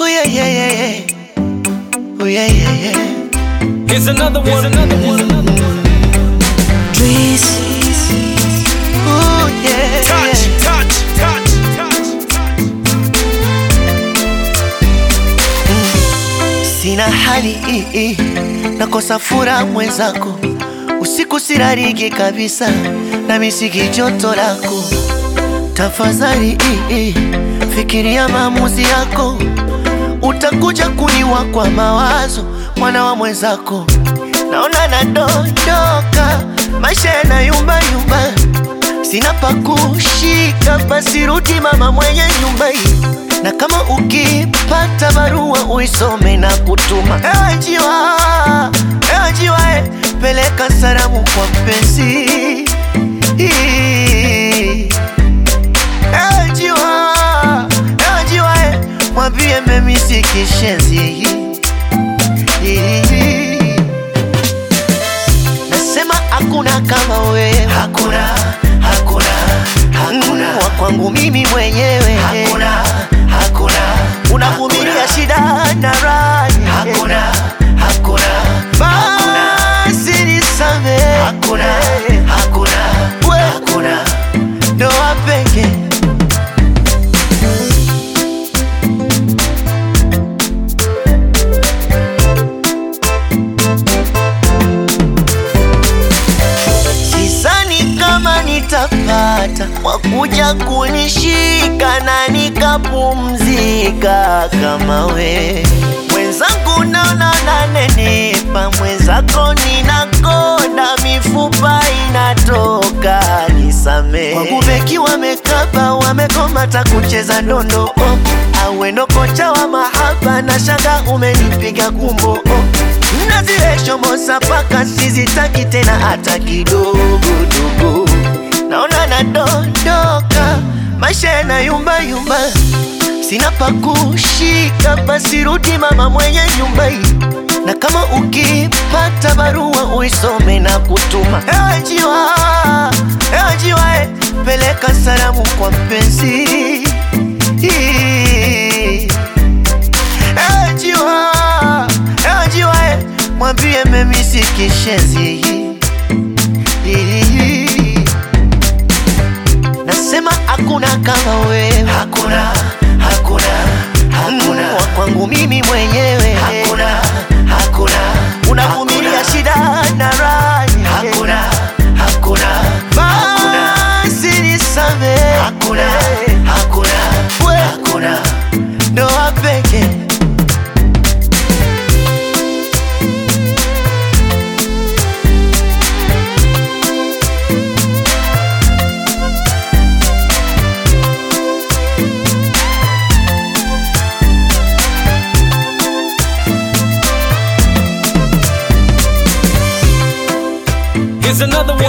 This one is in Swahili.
yeah, yeah, yeah, yeah. Oh yeah, yeah, yeah. Here's another one. Trees. Oh yeah. Touch, Yeah. touch, touch, touch, touch. Sina hali nakosa furaha mwenzako, usiku sirariki kabisa na misiki joto lako. Tafadhali fikiria maamuzi yako, utakuja kuniwa kwa mawazo mwana wa mwenzako. Naona nadondoka, maisha yanayumba yumba, sina pa kushika, basi rudi mama mwenye nyumba hii. Na kama ukipata barua uisome na kutuma. Ewe njiwa, peleka salamu kwa mpenzi. Ewe njiwa, mwambie memisi kishenzi. Nasema hakuna kama wewe, hakuna wa kwangu mimi mwenyewe, hakuna unavumilia shida na raha, hakuna basi nisamehe, hakuna ndoa pekee. Nitapata wakuja kunishika na nikapumzika kama we. Mwenzangu naona nanenepa, mwenzako ninakonda, mifupa inatoka, nisamehe. Wangu beki wamekaba, wamekomata kucheza ndondo, awe ndo kocha wa mahaba, na shanga umenipiga kumbo, na zile shomosa paka sizitaki tena hata kidogo dogo. Naona nadondoka, maisha yanayumba yumba, sina pa kushika, basi rudi mama mwenye nyumba hii. Na kama ukipata barua uisome na kutuma. Ewe njiwa, peleka salamu kwa mpenzi. Ewe njiwa, mwambie memisi kishenzi. Nasema hakuna kama wewe, hakuna wa kwangu mimi mwenyewe, hakuna unavumilia shida na raha, hakuna basi nisamehe, hakuna ndoa pekee. Here's another one.